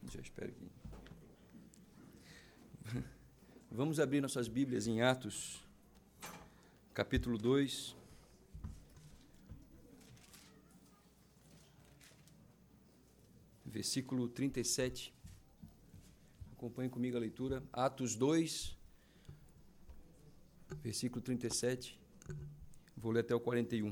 Já espero que... Vamos abrir nossas Bíblias em Atos, capítulo 2. Versículo 37. Acompanhe comigo a leitura. Atos 2, versículo 37. Vou ler até o 41.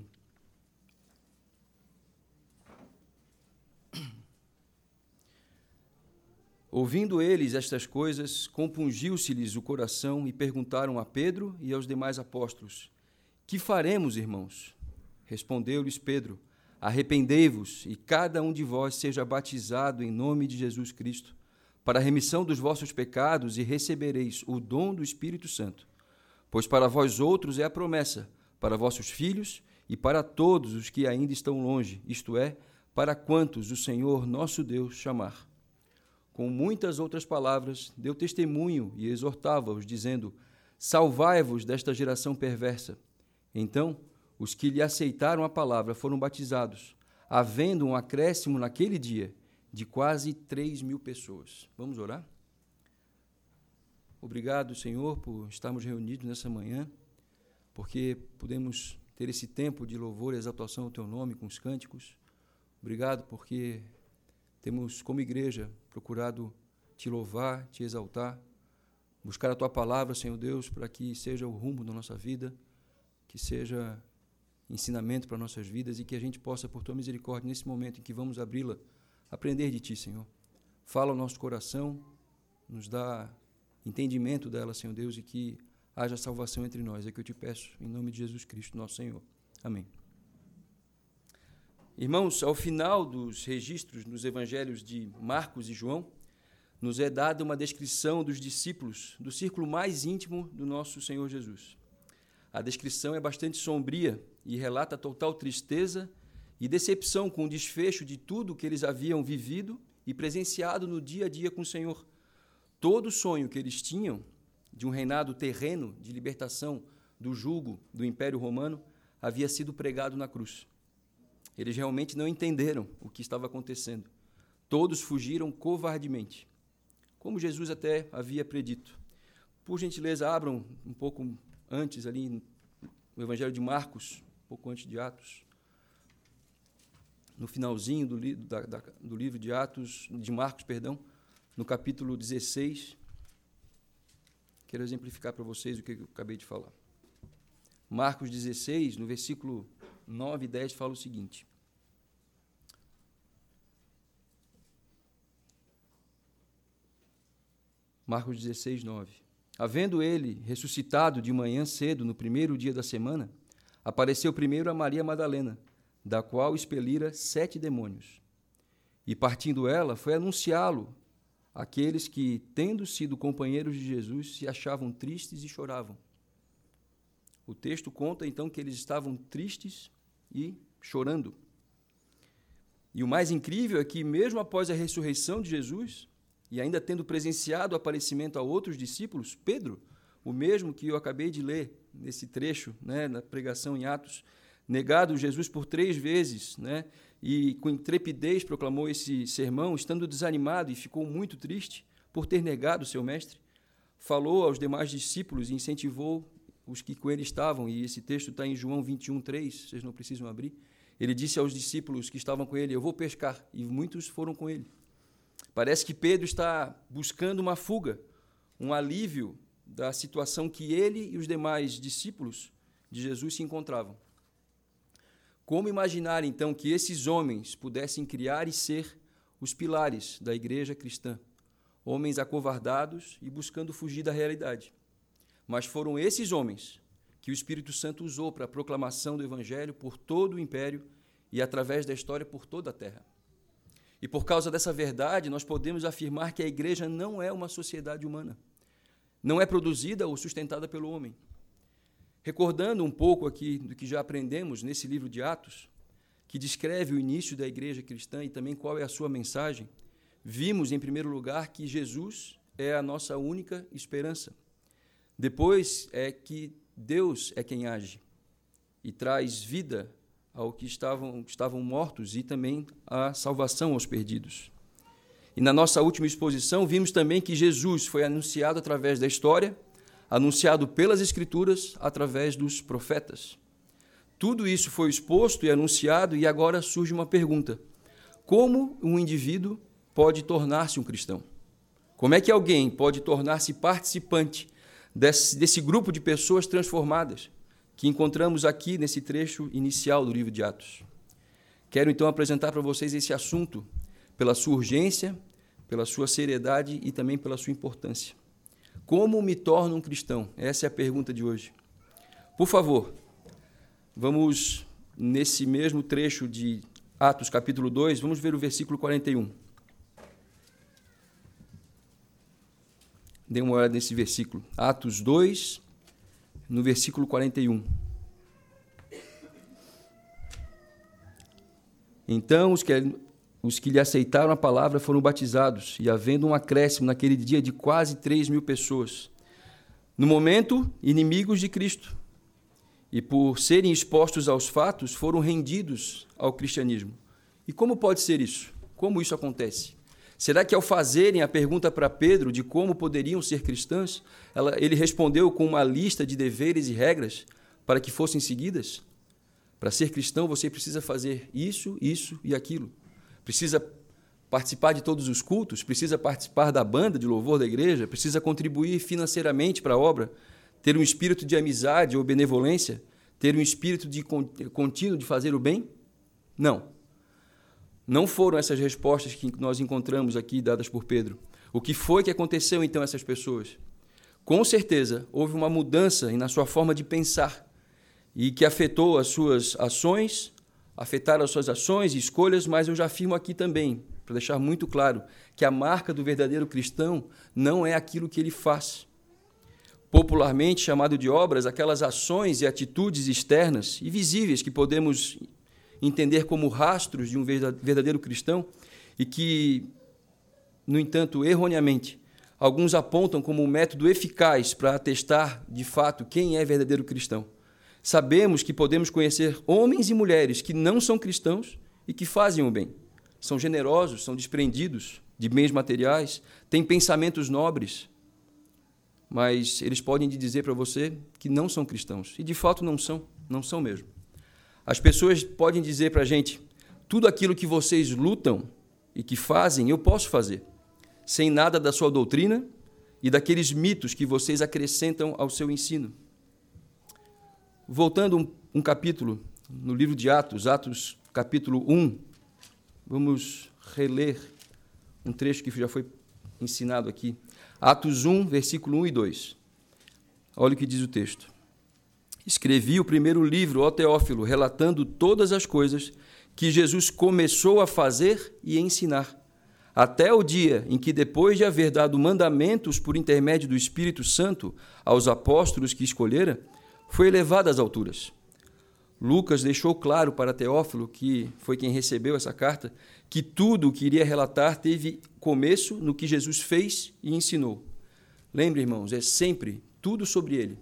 Ouvindo eles estas coisas, compungiu-se-lhes o coração e perguntaram a Pedro e aos demais apóstolos: Que faremos, irmãos? Respondeu-lhes Pedro: Arrependei-vos e cada um de vós seja batizado em nome de Jesus Cristo, para a remissão dos vossos pecados, e recebereis o dom do Espírito Santo. Pois para vós outros é a promessa, para vossos filhos e para todos os que ainda estão longe, isto é, para quantos o Senhor nosso Deus chamar. Com muitas outras palavras, deu testemunho e exortava-os, dizendo: Salvai-vos desta geração perversa. Então, os que lhe aceitaram a palavra foram batizados, havendo um acréscimo naquele dia de quase 3.000 pessoas. Vamos orar? Obrigado, Senhor, por estarmos reunidos nessa manhã, porque podemos ter esse tempo de louvor e exaltação ao Teu nome com os cânticos. Obrigado porque temos, como igreja, procurado Te louvar, Te exaltar, buscar a Tua palavra, Senhor Deus, para que seja o rumo da nossa vida, que seja ensinamento para nossas vidas e que a gente possa, por Tua misericórdia, nesse momento em que vamos abri-la, aprender de Ti, Senhor. Fala ao nosso coração, nos dá entendimento dela, Senhor Deus, e que haja salvação entre nós. É que eu Te peço, em nome de Jesus Cristo, nosso Senhor. Amém. Irmãos, ao final dos registros nos evangelhos de Marcos e João, nos é dada uma descrição dos discípulos do círculo mais íntimo do nosso Senhor Jesus. A descrição é bastante sombria e relata total tristeza e decepção com o desfecho de tudo que eles haviam vivido e presenciado no dia a dia com o Senhor. Todo o sonho que eles tinham de um reinado terreno de libertação do jugo do Império Romano havia sido pregado na cruz. Eles realmente não entenderam o que estava acontecendo. Todos fugiram covardemente, como Jesus até havia predito. Por gentileza, abram um pouco antes ali no Evangelho de Marcos, um pouco antes de Atos, no finalzinho do livro de Atos, de Marcos, perdão, no capítulo 16. Quero exemplificar para vocês o que eu acabei de falar. Marcos 16, no versículo 9 e 10, fala o seguinte: Marcos 16, 9. Havendo ele ressuscitado de manhã cedo, no primeiro dia da semana, apareceu primeiro a Maria Madalena, da qual expelira 7 demônios. E partindo ela, foi anunciá-lo àqueles que, tendo sido companheiros de Jesus, se achavam tristes e choravam. O texto conta, então, que eles estavam tristes e chorando. E o mais incrível é que, mesmo após a ressurreição de Jesus, e ainda tendo presenciado o aparecimento a outros discípulos, Pedro, o mesmo que eu acabei de ler nesse trecho, na pregação em Atos, negado Jesus por 3 vezes, e com intrepidez proclamou esse sermão, estando desanimado e ficou muito triste por ter negado o seu mestre, falou aos demais discípulos e incentivou os que com ele estavam, e esse texto está em João 21, 3, vocês não precisam abrir. Ele disse aos discípulos que estavam com ele: Eu vou pescar, e muitos foram com ele. Parece que Pedro está buscando uma fuga, um alívio da situação que ele e os demais discípulos de Jesus se encontravam. Como imaginar, então, que esses homens pudessem criar e ser os pilares da igreja cristã? Homens acovardados e buscando fugir da realidade. Mas foram esses homens que o Espírito Santo usou para a proclamação do Evangelho por todo o império e, através da história, por toda a terra. E por causa dessa verdade, nós podemos afirmar que a igreja não é uma sociedade humana. Não é produzida ou sustentada pelo homem. Recordando um pouco aqui do que já aprendemos nesse livro de Atos, que descreve o início da igreja cristã e também qual é a sua mensagem, vimos, em primeiro lugar, que Jesus é a nossa única esperança. Depois é que Deus é quem age e traz vida ao que estavam mortos e também a salvação aos perdidos. E na nossa última exposição, vimos também que Jesus foi anunciado através da história, anunciado pelas Escrituras, através dos profetas. Tudo isso foi exposto e anunciado, e agora surge uma pergunta: como um indivíduo pode tornar-se um cristão? Como é que alguém pode tornar-se participante desse grupo de pessoas transformadas que encontramos aqui nesse trecho inicial do livro de Atos? Quero então apresentar para vocês esse assunto pela sua urgência, pela sua seriedade e também pela sua importância. Como me torno um cristão? Essa é a pergunta de hoje. Por favor, vamos, nesse mesmo trecho de Atos, capítulo 2, vamos ver o versículo 41. Dê uma olhada nesse versículo. Atos 2, no versículo 41. Então, os que lhe aceitaram a palavra foram batizados, e havendo um acréscimo naquele dia de quase 3.000 pessoas. No momento, inimigos de Cristo, e por serem expostos aos fatos, foram rendidos ao cristianismo. E como pode ser isso? Como isso acontece? Será que ao fazerem a pergunta para Pedro de como poderiam ser cristãos, ele respondeu com uma lista de deveres e regras para que fossem seguidas? Para ser cristão, você precisa fazer isso, isso e aquilo. Precisa participar de todos os cultos, precisa participar da banda de louvor da igreja, precisa contribuir financeiramente para a obra, ter um espírito de amizade ou benevolência, ter um espírito contínuo de fazer o bem? Não. Não foram essas respostas que nós encontramos aqui dadas por Pedro. O que foi que aconteceu então a essas pessoas? Com certeza, houve uma mudança na sua forma de pensar e que afetou as suas ações, afetaram as suas ações e escolhas, mas eu já afirmo aqui também, para deixar muito claro, que a marca do verdadeiro cristão não é aquilo que ele faz. Popularmente chamado de obras, aquelas ações e atitudes externas e visíveis que podemos entender como rastros de um verdadeiro cristão e que, no entanto, erroneamente, alguns apontam como um método eficaz para atestar, de fato, quem é verdadeiro cristão. Sabemos que podemos conhecer homens e mulheres que não são cristãos e que fazem o bem. São generosos, são desprendidos de bens materiais, têm pensamentos nobres, mas eles podem dizer para você que não são cristãos. E, de fato, não são mesmo. As pessoas podem dizer para a gente: tudo aquilo que vocês lutam e que fazem, eu posso fazer, sem nada da sua doutrina e daqueles mitos que vocês acrescentam ao seu ensino. Voltando um capítulo no livro de Atos, Atos capítulo 1, vamos reler um trecho que já foi ensinado aqui. Atos 1, versículo 1 e 2. Olha o que diz o texto. Escrevi o primeiro livro, ó Teófilo, relatando todas as coisas que Jesus começou a fazer e ensinar, até o dia em que, depois de haver dado mandamentos por intermédio do Espírito Santo aos apóstolos que escolhera, foi elevado às alturas. Lucas deixou claro para Teófilo, que foi quem recebeu essa carta, que tudo o que iria relatar teve começo no que Jesus fez e ensinou. Lembre, irmãos, é sempre tudo sobre ele.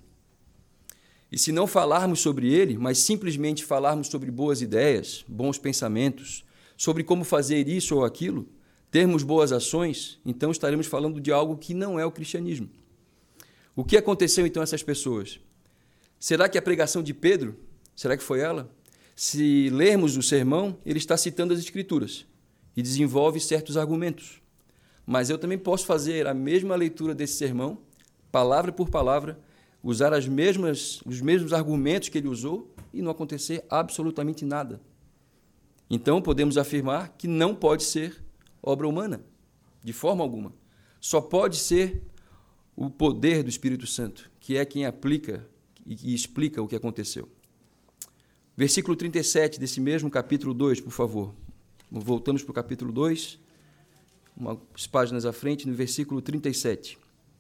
E se não falarmos sobre ele, mas simplesmente falarmos sobre boas ideias, bons pensamentos, sobre como fazer isso ou aquilo, termos boas ações, então estaremos falando de algo que não é o cristianismo. O que aconteceu então a essas pessoas? Será que a pregação de Pedro, será que foi ela? Se lermos o sermão, ele está citando as Escrituras e desenvolve certos argumentos. Mas eu também posso fazer a mesma leitura desse sermão, palavra por palavra, usar os mesmos argumentos que ele usou e não acontecer absolutamente nada. Então, podemos afirmar que não pode ser obra humana, de forma alguma. Só pode ser o poder do Espírito Santo, que é quem aplica e explica o que aconteceu. Versículo 37 desse mesmo capítulo 2, por favor. Voltamos para o capítulo 2, umas páginas à frente, no versículo 37.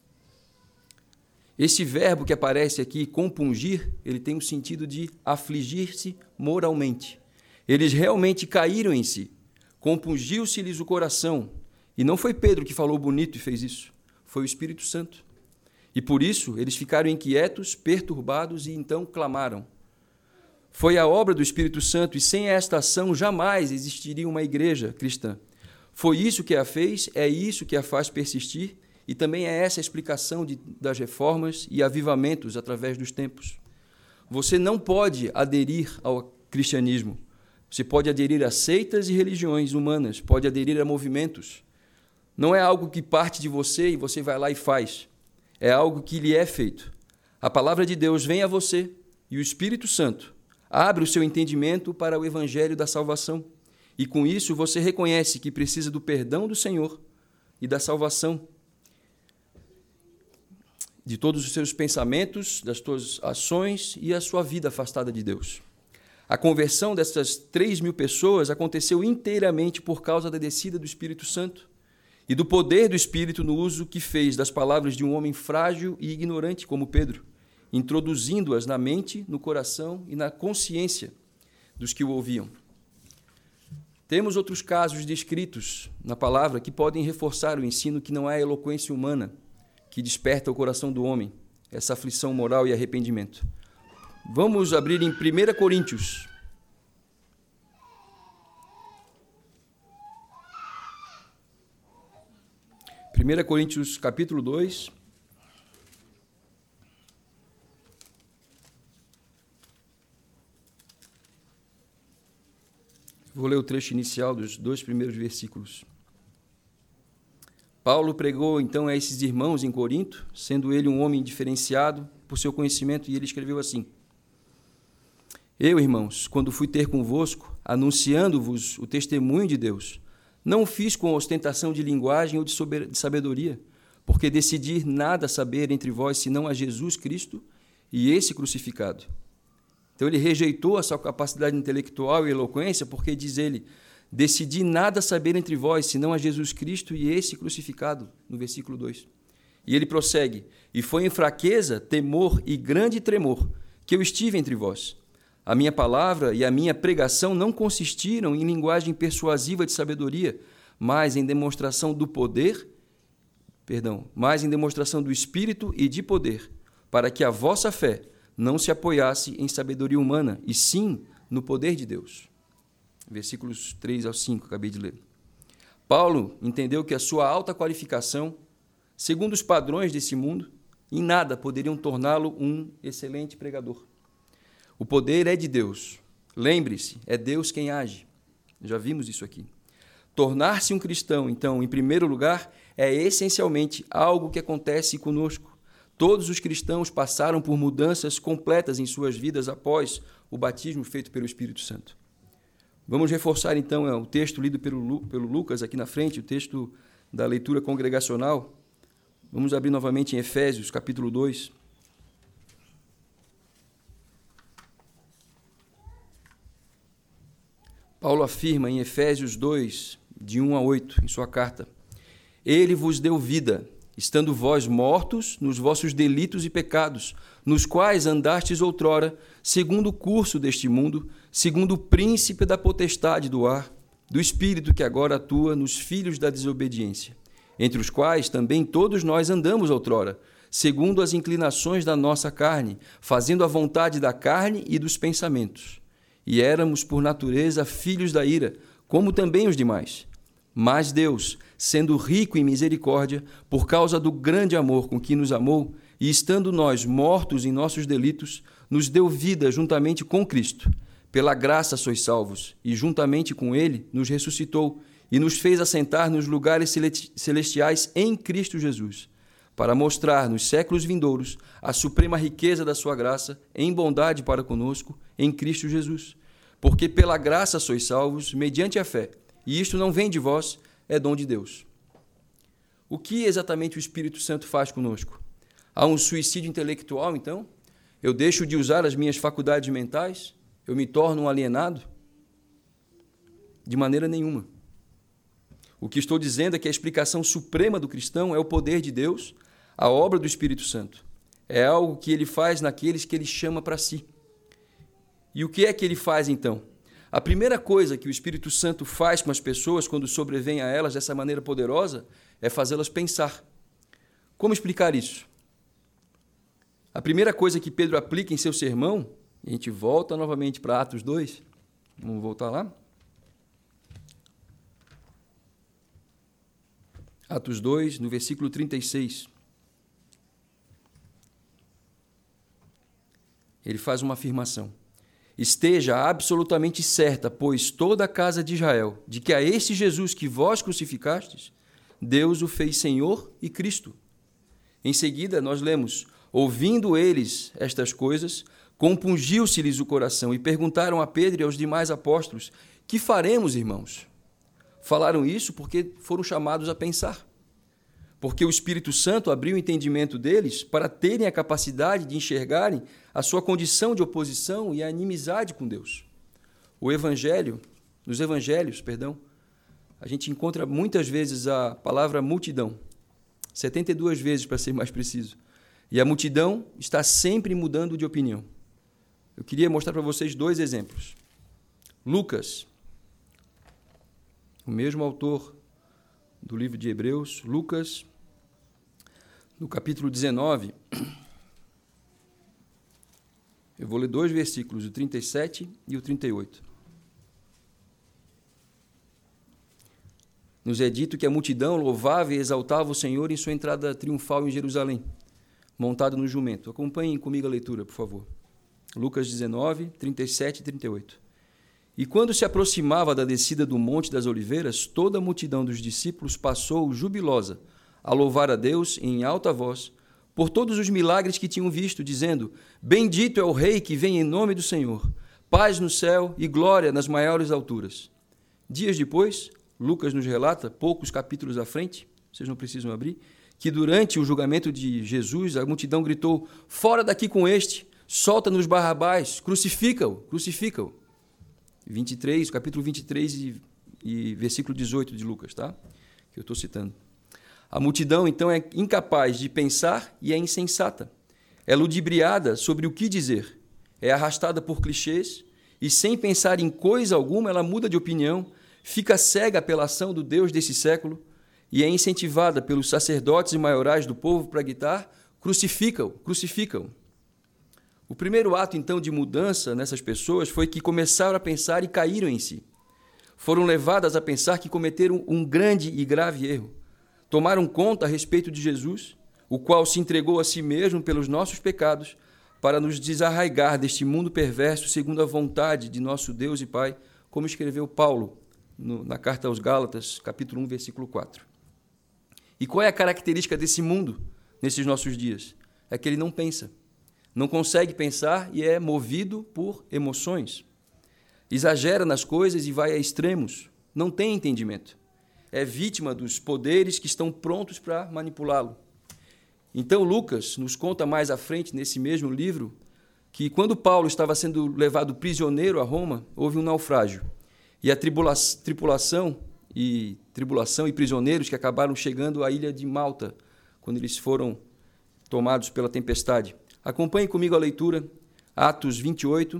Esse verbo que aparece aqui, compungir, ele tem o sentido de afligir-se moralmente. Eles realmente caíram em si. Compungiu-se-lhes o coração. E não foi Pedro que falou bonito e fez isso. Foi o Espírito Santo. E por isso eles ficaram inquietos, perturbados e então clamaram. Foi a obra do Espírito Santo e sem esta ação jamais existiria uma igreja cristã. Foi isso que a fez, é isso que a faz persistir, e também é essa a explicação das reformas e avivamentos através dos tempos. Você não pode aderir ao cristianismo. Você pode aderir a seitas e religiões humanas, pode aderir a movimentos. Não é algo que parte de você e você vai lá e faz. É algo que lhe é feito. A palavra de Deus vem a você e o Espírito Santo abre o seu entendimento para o evangelho da salvação. E com isso você reconhece que precisa do perdão do Senhor e da salvação de todos os seus pensamentos, das suas ações e a sua vida afastada de Deus. A conversão dessas 3.000 pessoas aconteceu inteiramente por causa da descida do Espírito Santo e do poder do Espírito no uso que fez das palavras de um homem frágil e ignorante como Pedro, introduzindo-as na mente, no coração e na consciência dos que o ouviam. Temos outros casos descritos na palavra que podem reforçar o ensino que não é a eloquência humana que desperta o coração do homem, essa aflição moral e arrependimento. Vamos abrir em 1 Coríntios. 1 Coríntios, capítulo 2. Vou ler o trecho inicial dos 2 primeiros versículos. Paulo pregou, então, a esses irmãos em Corinto, sendo ele um homem diferenciado por seu conhecimento, e ele escreveu assim: Eu, irmãos, quando fui ter convosco, anunciando-vos o testemunho de Deus, não o fiz com ostentação de linguagem ou de sabedoria, porque decidi nada saber entre vós, senão a Jesus Cristo e esse crucificado. Então ele rejeitou a sua capacidade intelectual e eloquência, porque, diz ele, decidi nada saber entre vós, senão a Jesus Cristo e esse crucificado, no versículo 2. E ele prossegue: E foi em fraqueza, temor e grande tremor que eu estive entre vós. A minha palavra e a minha pregação não consistiram em linguagem persuasiva de sabedoria, mas em demonstração do Espírito e de poder, para que a vossa fé não se apoiasse em sabedoria humana, e sim no poder de Deus. Versículos 3 ao 5, acabei de ler. Paulo entendeu que a sua alta qualificação, segundo os padrões desse mundo, em nada poderiam torná-lo um excelente pregador. O poder é de Deus. Lembre-se, é Deus quem age. Já vimos isso aqui. Tornar-se um cristão, então, em primeiro lugar, é essencialmente algo que acontece conosco. Todos os cristãos passaram por mudanças completas em suas vidas após o batismo feito pelo Espírito Santo. Vamos reforçar, então, o texto lido pelo Lucas aqui na frente, o texto da leitura congregacional. Vamos abrir novamente em Efésios, capítulo 2. Paulo afirma em Efésios 2, de 1 a 8, em sua carta: Ele vos deu vida, estando vós mortos nos vossos delitos e pecados, nos quais andastes outrora, segundo o curso deste mundo, segundo o príncipe da potestade do ar, do espírito que agora atua nos filhos da desobediência, entre os quais também todos nós andamos outrora, segundo as inclinações da nossa carne, fazendo a vontade da carne e dos pensamentos. E éramos, por natureza, filhos da ira, como também os demais. Mas Deus, sendo rico em misericórdia, por causa do grande amor com que nos amou, e estando nós mortos em nossos delitos, nos deu vida juntamente com Cristo. Pela graça sois salvos, e juntamente com Ele nos ressuscitou, e nos fez assentar nos lugares celestiais em Cristo Jesus, para mostrar nos séculos vindouros a suprema riqueza da sua graça em bondade para conosco em Cristo Jesus. Porque pela graça sois salvos, mediante a fé, e isto não vem de vós, é dom de Deus. O que exatamente o Espírito Santo faz conosco? Há um suicídio intelectual, então? Eu deixo de usar as minhas faculdades mentais? Eu me torno um alienado? De maneira nenhuma. O que estou dizendo é que a explicação suprema do cristão é o poder de Deus, a obra do Espírito Santo. É algo que ele faz naqueles que ele chama para si. E o que é que ele faz, então? A primeira coisa que o Espírito Santo faz com as pessoas quando sobrevém a elas dessa maneira poderosa é fazê-las pensar. Como explicar isso? A primeira coisa que Pedro aplica em seu sermão, e a gente volta novamente para Atos 2, vamos voltar lá? Atos 2, no versículo 36. Ele faz uma afirmação. Esteja absolutamente certa, pois toda a casa de Israel, de que a este Jesus que vós crucificastes, Deus o fez Senhor e Cristo. Em seguida, nós lemos, ouvindo eles estas coisas, compungiu-se-lhes o coração e perguntaram a Pedro e aos demais apóstolos, que faremos, irmãos? Falaram isso porque foram chamados a pensar. Porque o Espírito Santo abriu o entendimento deles para terem a capacidade de enxergarem a sua condição de oposição e a inimizade com Deus. Nos evangelhos, a gente encontra muitas vezes a palavra multidão, 72 vezes para ser mais preciso. E a multidão está sempre mudando de opinião. Eu queria mostrar para vocês 2 exemplos. Lucas, o mesmo autor do livro de Hebreus, Lucas, no capítulo 19, eu vou ler 2 versículos, o 37 e o 38. Nos é dito que a multidão louvava e exaltava o Senhor em sua entrada triunfal em Jerusalém, montado no jumento. Acompanhem comigo a leitura, por favor. Lucas 19, 37 e 38. E quando se aproximava da descida do Monte das Oliveiras, toda a multidão dos discípulos passou jubilosa a louvar a Deus em alta voz por todos os milagres que tinham visto, dizendo, bendito é o Rei que vem em nome do Senhor, paz no céu e glória nas maiores alturas. Dias depois, Lucas nos relata, poucos capítulos à frente, vocês não precisam abrir, que durante o julgamento de Jesus, a multidão gritou, fora daqui com este, solta-nos Barrabás, crucifica-o, crucifica-o. 23, capítulo 23 e versículo 18 de Lucas, tá? Que eu estou citando. A multidão, então, é incapaz de pensar e é insensata. É ludibriada sobre o que dizer. É arrastada por clichês e, sem pensar em coisa alguma, ela muda de opinião, fica cega pela ação do Deus desse século e é incentivada pelos sacerdotes e maiorais do povo para gritar, crucifica-o, crucifica-o. O primeiro ato, então, de mudança nessas pessoas foi que começaram a pensar e caíram em si. Foram levadas a pensar que cometeram um grande e grave erro. Tomaram conta a respeito de Jesus, o qual se entregou a si mesmo pelos nossos pecados, para nos desarraigar deste mundo perverso segundo a vontade de nosso Deus e Pai, como escreveu Paulo na carta aos Gálatas, capítulo 1, versículo 4. E qual é a característica desse mundo nesses nossos dias? É que ele não pensa. Não consegue pensar e é movido por emoções. Exagera nas coisas e vai a extremos. Não tem entendimento. É vítima dos poderes que estão prontos para manipulá-lo. Então, Lucas nos conta mais à frente, nesse mesmo livro, que quando Paulo estava sendo levado prisioneiro a Roma, houve um naufrágio. E a tripulação e prisioneiros que acabaram chegando à ilha de Malta, quando eles foram tomados pela tempestade. Acompanhe comigo a leitura, Atos 28.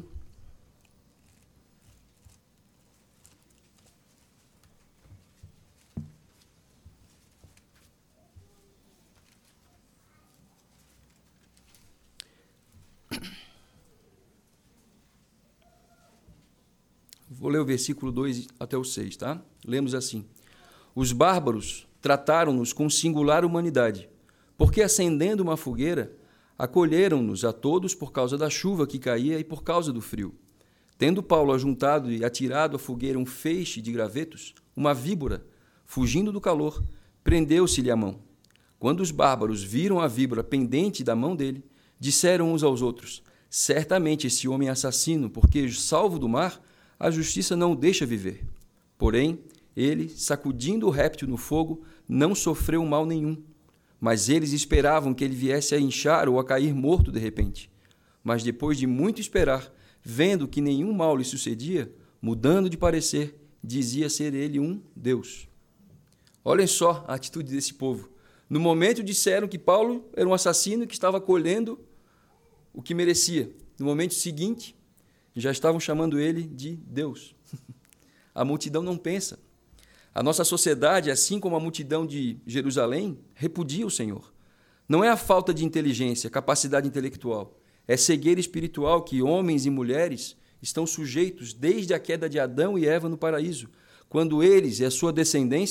Vou ler o versículo 2 até o 6, tá? Lemos assim. Os bárbaros trataram-nos com singular humanidade, porque acendendo uma fogueira, acolheram-nos a todos por causa da chuva que caía e por causa do frio. Tendo Paulo ajuntado e atirado à fogueira um feixe de gravetos, uma víbora, fugindo do calor, prendeu-se-lhe a mão. Quando os bárbaros viram a víbora pendente da mão dele, disseram uns aos outros, certamente esse homem é assassino, porque, salvo do mar, a justiça não o deixa viver. Porém, ele, sacudindo o réptil no fogo, não sofreu mal nenhum. Mas eles esperavam que ele viesse a inchar ou a cair morto de repente. Mas depois de muito esperar, vendo que nenhum mal lhe sucedia, mudando de parecer, dizia ser ele um Deus. Olhem só a atitude desse povo. No momento disseram que Paulo era um assassino que estava colhendo o que merecia. No momento seguinte, já estavam chamando ele de Deus. A multidão não pensa. A nossa sociedade, assim como a multidão de Jerusalém, repudia o Senhor. Não é a falta de inteligência, capacidade intelectual. É cegueira espiritual que homens e mulheres estão sujeitos desde a queda de Adão e Eva no paraíso, quando eles e a sua descendência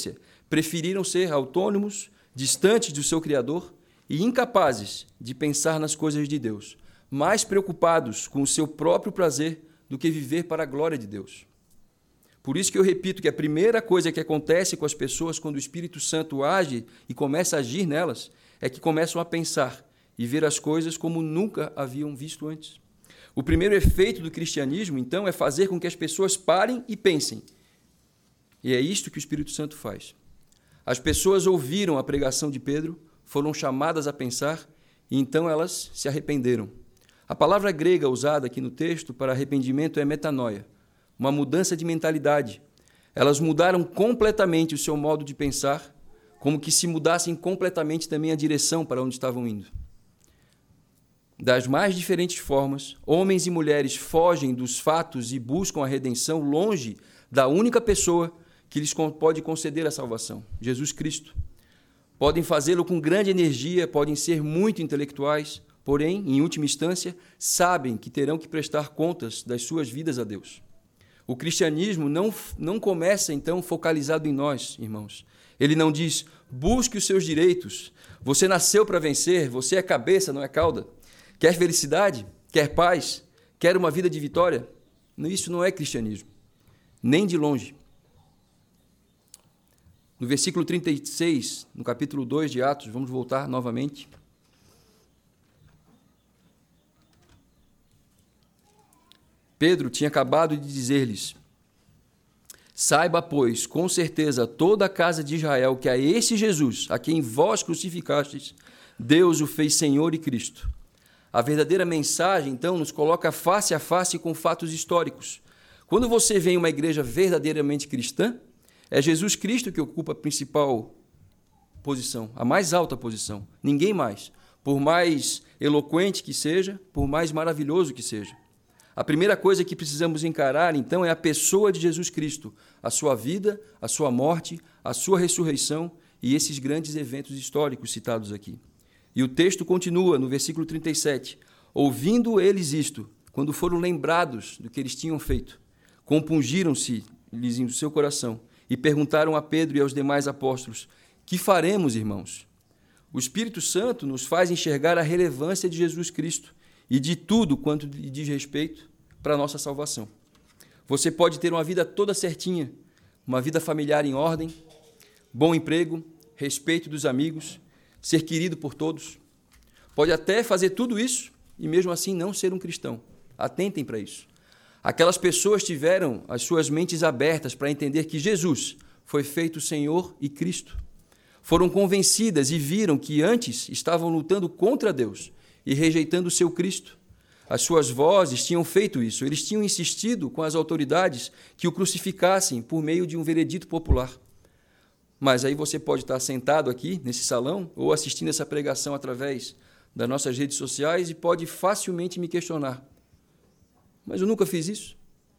preferiram ser autônomos, distantes do seu Criador e incapazes de pensar nas coisas de Deus, mais preocupados com o seu próprio prazer do que viver para a glória de Deus. Por isso que eu repito que a primeira coisa que acontece com as pessoas quando o Espírito Santo age e começa a agir nelas é que começam a pensar e ver as coisas como nunca haviam visto antes. O primeiro efeito do cristianismo, então, é fazer com que as pessoas parem e pensem. E é isto que o Espírito Santo faz. As pessoas ouviram a pregação de Pedro, foram chamadas a pensar e então elas se arrependeram. A palavra grega usada aqui no texto para arrependimento é metanoia, uma mudança de mentalidade. Elas mudaram completamente o seu modo de pensar, como que se mudassem completamente também a direção para onde estavam indo. Das mais diferentes formas, homens e mulheres fogem dos fatos e buscam a redenção longe da única pessoa que lhes pode conceder a salvação, Jesus Cristo. Podem fazê-lo com grande energia, podem ser muito intelectuais, porém, em última instância, sabem que terão que prestar contas das suas vidas a Deus. O cristianismo não começa, então, focalizado em nós, irmãos. Ele não diz, busque os seus direitos, você nasceu para vencer, você é cabeça, não é cauda. Quer felicidade? Quer paz? Quer uma vida de vitória? Isso não é cristianismo, nem de longe. No versículo 36, no capítulo 2 de Atos, vamos voltar novamente. Pedro tinha acabado de dizer-lhes, saiba, pois, com certeza toda a casa de Israel que a esse Jesus, a quem vós crucificastes, Deus o fez Senhor e Cristo. A verdadeira mensagem, então, nos coloca face a face com fatos históricos. Quando você vê uma igreja verdadeiramente cristã, é Jesus Cristo que ocupa a principal posição, a mais alta posição. Ninguém mais. Por mais eloquente que seja, por mais maravilhoso que seja. A primeira coisa que precisamos encarar, então, é a pessoa de Jesus Cristo, a sua vida, a sua morte, a sua ressurreição e esses grandes eventos históricos citados aqui. E o texto continua no versículo 37. Ouvindo eles isto, quando foram lembrados do que eles tinham feito, compungiram-se-lhes em seu coração e perguntaram a Pedro e aos demais apóstolos, que faremos, irmãos? O Espírito Santo nos faz enxergar a relevância de Jesus Cristo e de tudo quanto lhe diz respeito para a nossa salvação. Você pode ter uma vida toda certinha, uma vida familiar em ordem, bom emprego, respeito dos amigos, ser querido por todos. Pode até fazer tudo isso e mesmo assim não ser um cristão. Atentem para isso. Aquelas pessoas tiveram as suas mentes abertas para entender que Jesus foi feito Senhor e Cristo. Foram convencidas e viram que antes estavam lutando contra Deus e rejeitando o seu Cristo. As suas vozes tinham feito isso. Eles tinham insistido com as autoridades que o crucificassem por meio de um veredito popular. Mas aí você pode estar sentado aqui nesse salão ou assistindo essa pregação através das nossas redes sociais e pode facilmente me questionar. Mas eu nunca fiz isso?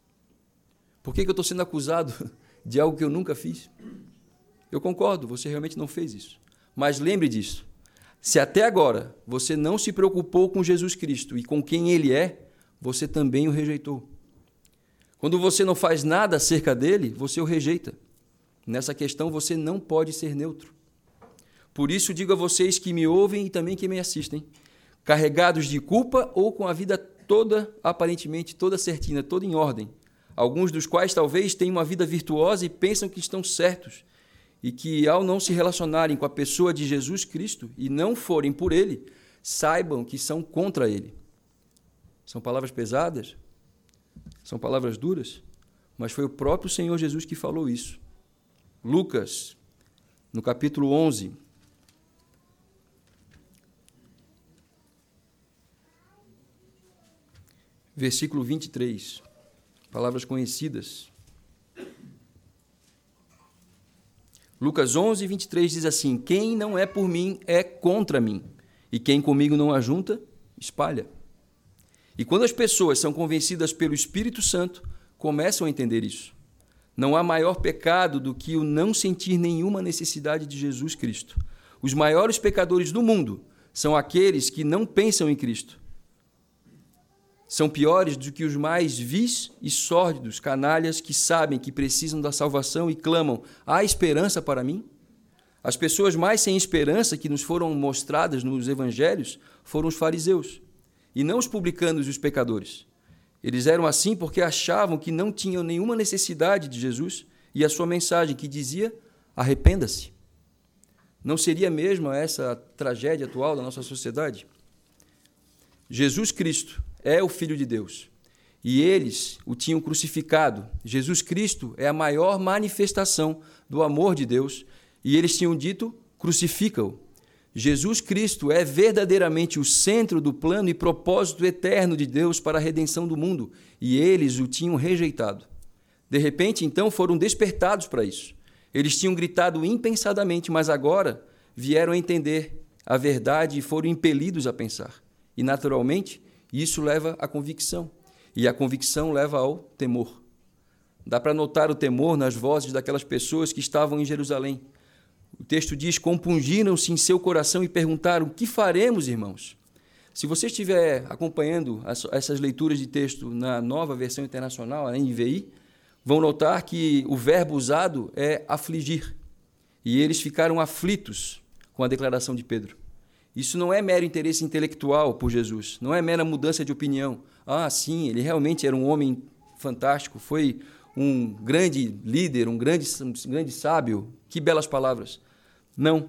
Por que eu estou sendo acusado de algo que eu nunca fiz? Eu concordo, você realmente não fez isso. Mas lembre disso. Se até agora você não se preocupou com Jesus Cristo e com quem Ele é, você também o rejeitou. Quando você não faz nada acerca dele, você o rejeita. Nessa questão você não pode ser neutro. Por isso digo a vocês que me ouvem e também que me assistem, carregados de culpa ou com a vida toda, aparentemente toda certinha, toda em ordem, alguns dos quais talvez tenham uma vida virtuosa e pensam que estão certos, e que ao não se relacionarem com a pessoa de Jesus Cristo e não forem por Ele, saibam que são contra Ele. São palavras pesadas? São palavras duras? Mas foi o próprio Senhor Jesus que falou isso. Lucas, no capítulo 11, versículo 23, palavras conhecidas. Lucas 11, 23 diz assim, quem não é por mim é contra mim, e quem comigo não ajunta, espalha. E quando as pessoas são convencidas pelo Espírito Santo, começam a entender isso. Não há maior pecado do que o não sentir nenhuma necessidade de Jesus Cristo. Os maiores pecadores do mundo são aqueles que não pensam em Cristo. São piores do que os mais vis e sórdidos canalhas que sabem que precisam da salvação e clamam, há esperança para mim? As pessoas mais sem esperança que nos foram mostradas nos evangelhos foram os fariseus, e não os publicanos e os pecadores. Eles eram assim porque achavam que não tinham nenhuma necessidade de Jesus e a sua mensagem que dizia: arrependa-se. Não seria mesmo essa a tragédia atual da nossa sociedade? Jesus Cristo é o Filho de Deus e eles o tinham crucificado. Jesus Cristo é a maior manifestação do amor de Deus e eles tinham dito: crucifica-o. Jesus Cristo é verdadeiramente o centro do plano e propósito eterno de Deus para a redenção do mundo e eles o tinham rejeitado. De repente, então, foram despertados para isso. Eles tinham gritado impensadamente, mas agora vieram a entender a verdade e foram impelidos a pensar. E, naturalmente, isso leva à convicção. E a convicção leva ao temor. Dá para notar o temor nas vozes daquelas pessoas que estavam em Jerusalém. O texto diz: compungiram-se em seu coração e perguntaram: que faremos, irmãos? Se você estiver acompanhando essas leituras de texto na nova versão internacional, a NVI, vão notar que o verbo usado é afligir. E eles ficaram aflitos com a declaração de Pedro. Isso não é mero interesse intelectual por Jesus, não é mera mudança de opinião. Ah, sim, ele realmente era um homem fantástico, foi um grande líder, um grande sábio. Que belas palavras. Não.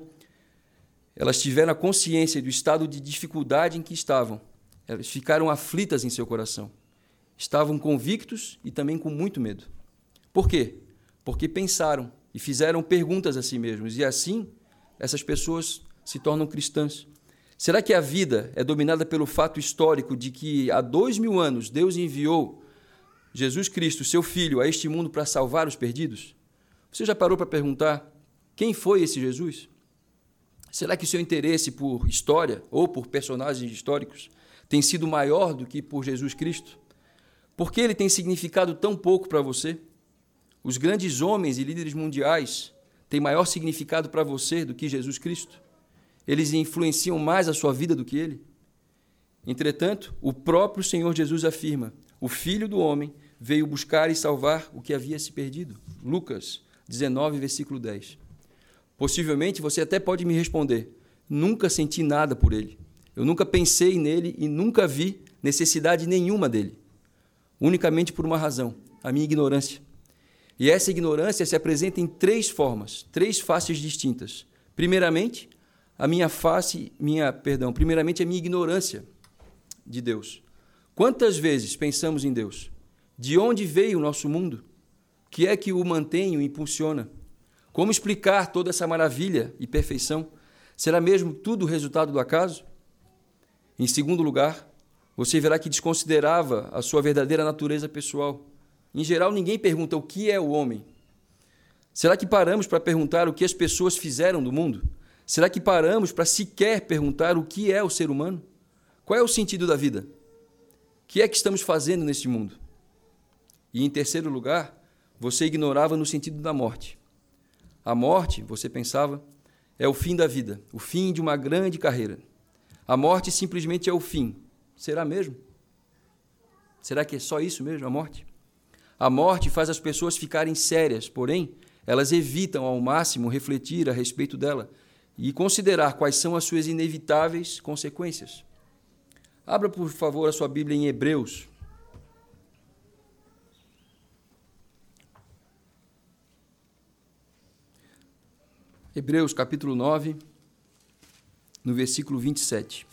Elas tiveram a consciência do estado de dificuldade em que estavam. Elas ficaram aflitas em seu coração. Estavam convictos e também com muito medo. Por quê? Porque pensaram e fizeram perguntas a si mesmos. E assim, essas pessoas se tornam cristãs. Será que a vida é dominada pelo fato histórico de que há 2000 anos Deus enviou Jesus Cristo, seu Filho, a este mundo para salvar os perdidos? Você já parou para perguntar quem foi esse Jesus? Será que o seu interesse por história ou por personagens históricos tem sido maior do que por Jesus Cristo? Por que ele tem significado tão pouco para você? Os grandes homens e líderes mundiais têm maior significado para você do que Jesus Cristo? Eles influenciam mais a sua vida do que ele? Entretanto, o próprio Senhor Jesus afirma: o Filho do Homem veio buscar e salvar o que havia se perdido. Lucas 19, versículo 10. Possivelmente você até pode me responder: nunca senti nada por ele. Eu nunca pensei nele e nunca vi necessidade nenhuma dele. Unicamente por uma razão: a minha ignorância. E essa ignorância se apresenta em três formas, três faces distintas. Primeiramente, a minha ignorância de Deus. Quantas vezes pensamos em Deus? De onde veio o nosso mundo? O que é que o mantém e o impulsiona? Como explicar toda essa maravilha e perfeição? Será mesmo tudo resultado do acaso? Em segundo lugar, você verá que desconsiderava a sua verdadeira natureza pessoal. Em geral, ninguém pergunta o que é o homem. Será que paramos para perguntar o que as pessoas fizeram do mundo? Será que paramos para sequer perguntar o que é o ser humano? Qual é o sentido da vida? O que é que estamos fazendo neste mundo? E, em terceiro lugar, você ignorava no sentido da morte. A morte, você pensava, é o fim da vida, o fim de uma grande carreira. A morte simplesmente é o fim. Será mesmo? Será que é só isso mesmo, a morte? A morte faz as pessoas ficarem sérias, porém, elas evitam ao máximo refletir a respeito dela e considerar quais são as suas inevitáveis consequências. Abra, por favor, a sua Bíblia em Hebreus. Hebreus, capítulo 9, no versículo 27.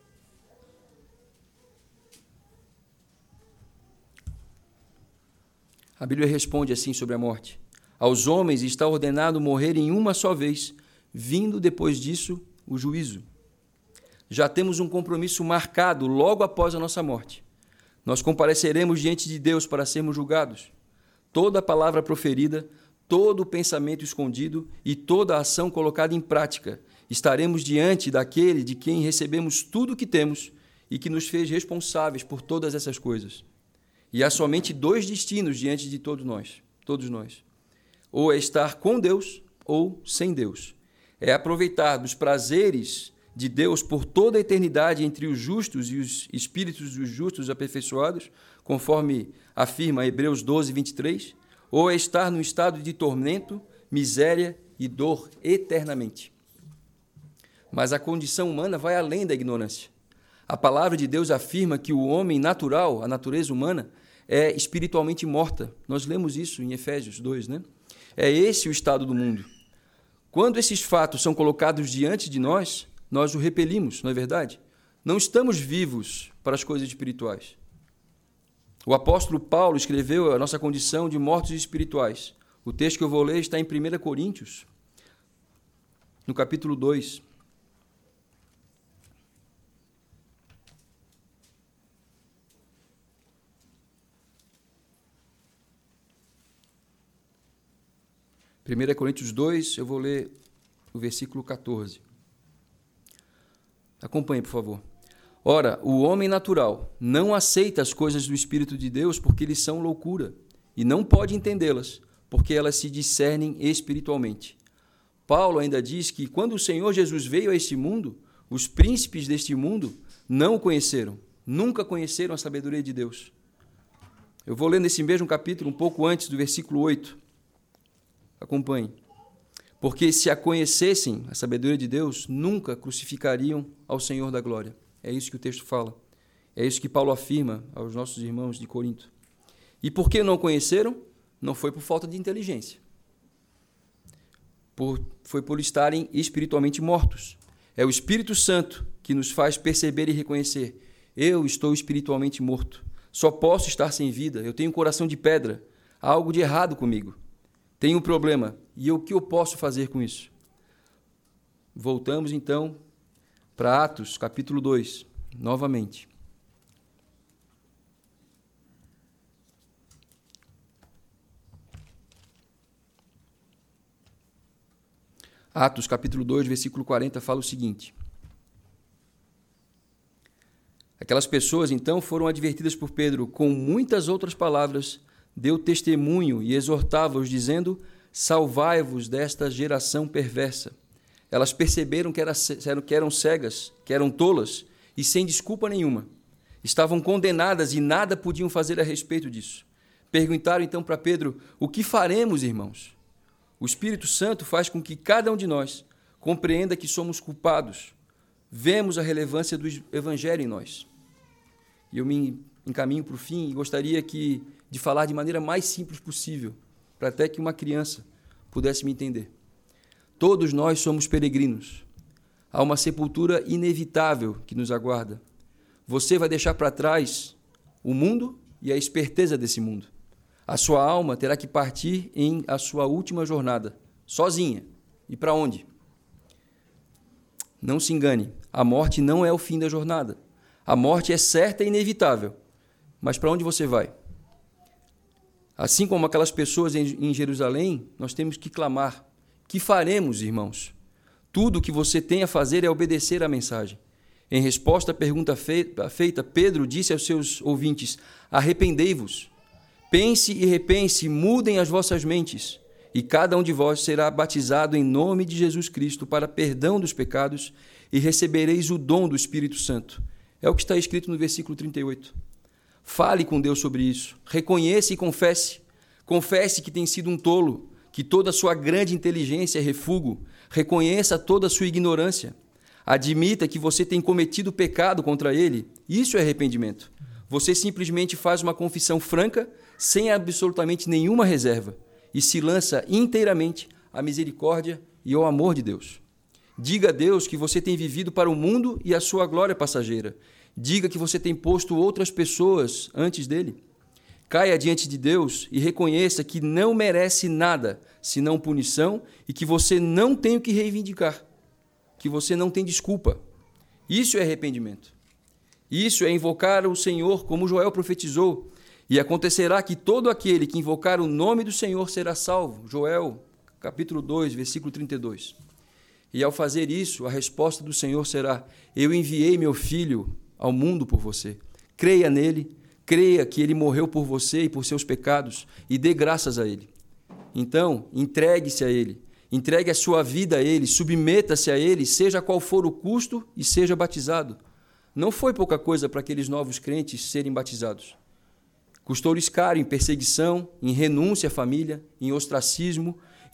A Bíblia responde assim sobre a morte: aos homens está ordenado morrerem uma só vez, vindo depois disso o juízo. Já temos um compromisso marcado logo após a nossa morte. Nós compareceremos diante de Deus para sermos julgados. Toda palavra proferida, todo o pensamento escondido e toda a ação colocada em prática, estaremos diante daquele de quem recebemos tudo o que temos e que nos fez responsáveis por todas essas coisas. E há somente dois destinos diante de todos nós. Ou é estar com Deus ou sem Deus. É aproveitar dos prazeres de Deus por toda a eternidade entre os justos e os espíritos dos justos aperfeiçoados, conforme afirma Hebreus 12, 23, ou é estar num estado de tormento, miséria e dor eternamente. Mas a condição humana vai além da ignorância. A palavra de Deus afirma que o homem natural, a natureza humana, é espiritualmente morta. Nós lemos isso em Efésios 2, né? É esse o estado do mundo. Quando esses fatos são colocados diante de nós, nós o repelimos, não é verdade? Não estamos vivos para as coisas espirituais. O apóstolo Paulo escreveu a nossa condição de mortos espirituais. O texto que eu vou ler está em 1 Coríntios, no capítulo 2. Primeira Coríntios 2, eu vou ler o versículo 14. Acompanhe, por favor. Ora, o homem natural não aceita as coisas do Espírito de Deus porque eles são loucura, e não pode entendê-las, porque elas se discernem espiritualmente. Paulo ainda diz que quando o Senhor Jesus veio a este mundo, os príncipes deste mundo não o conheceram, nunca conheceram a sabedoria de Deus. Eu vou ler nesse mesmo capítulo, um pouco antes do versículo 8. Acompanhe. Porque se a conhecessem, a sabedoria de Deus, nunca crucificariam ao Senhor da glória. É isso que o texto fala. É isso que Paulo afirma aos nossos irmãos de Corinto. E por que não conheceram? Não foi por falta de inteligência. Foi por estarem espiritualmente mortos. É o Espírito Santo que nos faz perceber e reconhecer. Eu estou espiritualmente morto. Só posso estar sem vida. Eu tenho um coração de pedra. Há algo de errado comigo. Tenho um problema. E o que eu posso fazer com isso? Voltamos, então, para Atos, capítulo 2, novamente. Atos, capítulo 2, versículo 40, fala o seguinte. Aquelas pessoas, então, foram advertidas por Pedro com muitas outras palavras, deu testemunho e exortava-os, dizendo: salvai-vos desta geração perversa. Elas perceberam que eram cegas, que eram tolas e sem desculpa nenhuma. Estavam condenadas e nada podiam fazer a respeito disso. Perguntaram então para Pedro: o que faremos, irmãos? O Espírito Santo faz com que cada um de nós compreenda que somos culpados. Vemos a relevância do Evangelho em nós. E eu me encaminho para o fim e gostaria de falar de maneira mais simples possível, para até que uma criança pudesse me entender. Todos nós somos peregrinos. Há uma sepultura inevitável que nos aguarda. Você vai deixar para trás o mundo e a esperteza desse mundo. A sua alma terá que partir em a sua última jornada, sozinha. E para onde? Não se engane, a morte não é o fim da jornada. A morte é certa e inevitável. Mas para onde você vai? Assim como aquelas pessoas em Jerusalém, nós temos que clamar. Que faremos, irmãos? Tudo o que você tem a fazer é obedecer à mensagem. Em resposta à pergunta feita, Pedro disse aos seus ouvintes: arrependei-vos, pense e repense, mudem as vossas mentes, e cada um de vós será batizado em nome de Jesus Cristo para perdão dos pecados, e recebereis o dom do Espírito Santo. É o que está escrito no versículo 38. Fale com Deus sobre isso, reconheça e confesse. Confesse que tem sido um tolo, que toda a sua grande inteligência é refúgio. Reconheça toda a sua ignorância. Admita que você tem cometido pecado contra ele. Isso é arrependimento. Você simplesmente faz uma confissão franca, sem absolutamente nenhuma reserva, e se lança inteiramente à misericórdia e ao amor de Deus. Diga a Deus que você tem vivido para o mundo e a sua glória passageira. Diga que você tem posto outras pessoas antes dele. Caia diante de Deus e reconheça que não merece nada senão punição e que você não tem o que reivindicar, que você não tem desculpa. Isso é arrependimento. Isso é invocar o Senhor como Joel profetizou. E acontecerá que todo aquele que invocar o nome do Senhor será salvo. Joel, capítulo 2, versículo 32. E ao fazer isso, a resposta do Senhor será: eu enviei meu filho ao mundo por você. Creia nele, creia que ele morreu por você e por seus pecados e dê graças a ele. Então, entregue-se a ele, entregue a sua vida a ele, submeta-se a ele, seja qual for o custo, e seja batizado. Não foi pouca coisa para aqueles novos crentes serem batizados. Custou-lhes caro em perseguição, em renúncia à família, em ostracismo,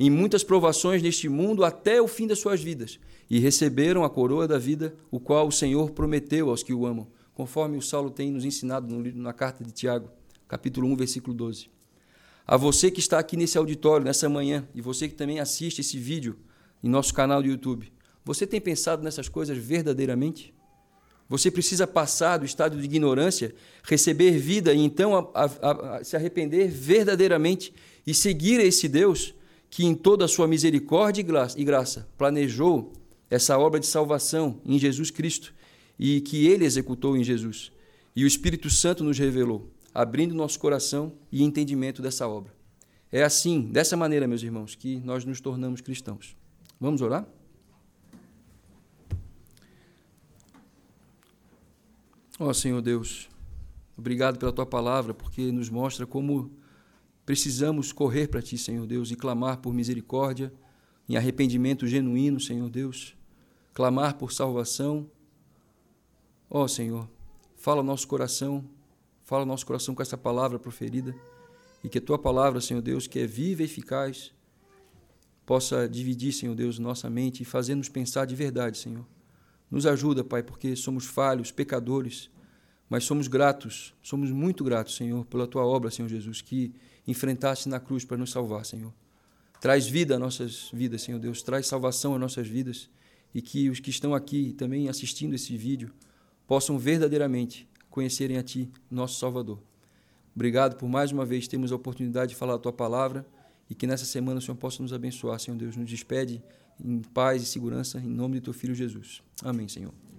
em muitas provações neste mundo até o fim das suas vidas, e receberam a coroa da vida, o qual o Senhor prometeu aos que o amam, conforme o Saulo tem nos ensinado na carta de Tiago, capítulo 1, versículo 12. A você que está aqui nesse auditório, nessa manhã, e você que também assiste esse vídeo em nosso canal do YouTube, você tem pensado nessas coisas verdadeiramente? Você precisa passar do estado de ignorância, receber vida e então se arrepender verdadeiramente e seguir esse Deus que em toda a sua misericórdia e graça planejou essa obra de salvação em Jesus Cristo e que Ele executou em Jesus. E o Espírito Santo nos revelou, abrindo nosso coração e entendimento dessa obra. É assim, dessa maneira, meus irmãos, que nós nos tornamos cristãos. Vamos orar? Ó Senhor Deus, obrigado pela Tua palavra, porque nos mostra como precisamos correr para Ti, Senhor Deus, e clamar por misericórdia, em arrependimento genuíno, Senhor Deus, clamar por salvação. Ó Senhor, fala ao nosso coração com essa palavra proferida, e que a Tua palavra, Senhor Deus, que é viva e eficaz, possa dividir, Senhor Deus, nossa mente e fazer-nos pensar de verdade, Senhor. Nos ajuda, Pai, porque somos falhos, pecadores, mas somos gratos, somos muito gratos, Senhor, pela Tua obra, Senhor Jesus, que enfrentaste na cruz para nos salvar, Senhor. Traz vida às nossas vidas, Senhor Deus, traz salvação às nossas vidas, e que os que estão aqui também assistindo esse vídeo possam verdadeiramente conhecerem a Ti, nosso Salvador. Obrigado por mais uma vez termos a oportunidade de falar a Tua palavra, e que nessa semana o Senhor possa nos abençoar, Senhor Deus. Nos despede em paz e segurança, em nome de Teu Filho Jesus. Amém, Senhor.